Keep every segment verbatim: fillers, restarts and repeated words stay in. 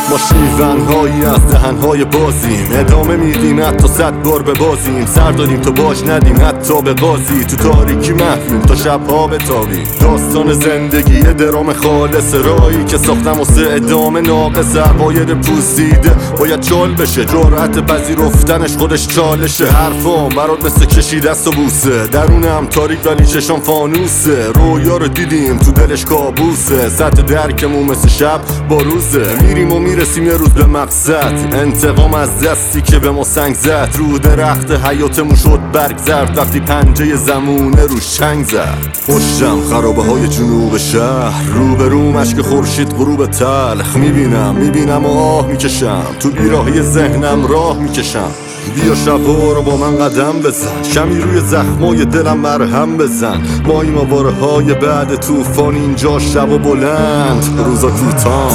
ما شیونهایی از دهنهای بازیم، ادامه میدیم حتی صد بار به بازیم. سر داریم تا باش ندیم حتی به قاضی، تو تاریکی محویم تا شبها بتابیم. داستان زندگی درام خالص، رایی که ساختم واسه ادامه ناقص. عقاید پوسیده باید چال بشه، جرأت پذیرفتنش خودش چالشه. حرفام برات مثل کشیده است و بوسه، درونم تاریک ولی چشام فانوسه. رویا رو دیدیم تو دلش کابوسه، سطح درکمون مثل شب با روزه. میریم و میرسیم یه روز به مقصد، انتقام از دستی که به ما سنگ زد. رو درخت حیاتمون شد برگ زرد وقتی پنجه زمونه روش چنگ زد. پشتم خرابه های جنوب شهر، رو به رو مشک خورشید غروب تلخ. میبینم میبینم و آه میکشم، تو بیراهی ذهنم راه میکشم. بیا شبا رو با من قدم بزن، شمی روی زخمای دلم مرهم بزن. ما این آواره های بعد توفان، اینجا شب و بلند روزا کوتاه.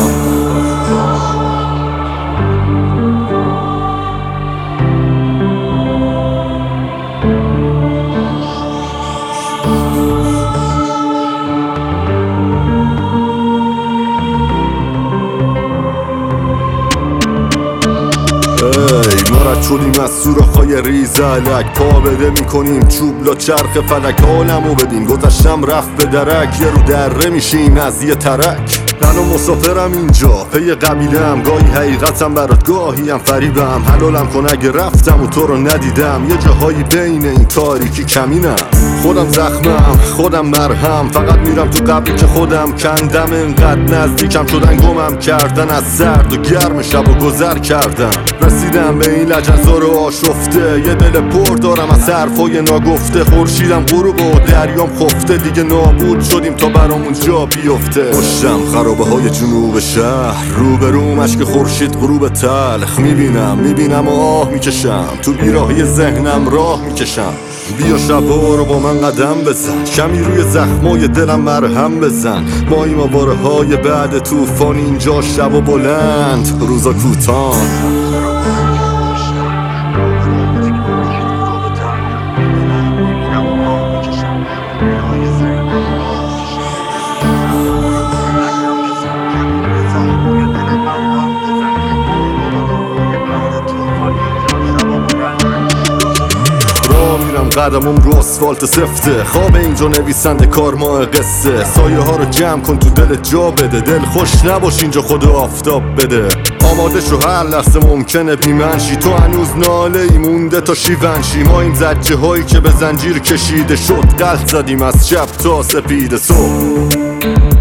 ما رد شدیم از سوراخ‌های ریزلک، پا بده میکنیم چوب لا چرخ فلک. حالمو بدیم گذشتم رفت به درک، یه رو دره میشیم از یه ترک. من مسافرم اینجا پی قبیلم، گاهی حقیقتم برات گاهی هم فریبم. حلالم کن اگه رفتم و تو رو ندیدم، یه جاهایی بین این تاریکی کمینم. خودم زخمم خودم مرهم، فقط میرم تو قبری که خودم کندم. انقدر نزدیکم شدن گمم کردن، از سرد و گرم شب و گذر کردم. رسیدم به این لجزار و آشفته، یه دل پر دارم از حرفای ناگفته. خورشیدم غروب و دریام خفته، دیگه نابود شدیم تا برامون جا بیفته. پشتم خرابه های جنوب شهر، رو به رو مشک خورشید غروب تلخ. میبینم میبینم و آه میکشم، تو بیراهی ذهنم راه میکشم. بیا شبا رو با من قدم بزن، شمی روی زخمای دلم مرهم بزن. ما این آواره های بعد توفان، اینجا شب و بلند روزا کوتاه. قدمم رو آسفالت سفته، خواب اینجا نویسنده کارماه قصه. سایه ها رو جمع کن تو دل جا بده، دل خوش نباش اینجا خود آفتاب بده. آماده شو هر لحظه ممکنه بیمنشی، تو هنوز ناله ای مونده تا شیونشی. ما این زجه هایی که به زنجیر کشیده شد، قلط زدیم از شب تا سپید صبح.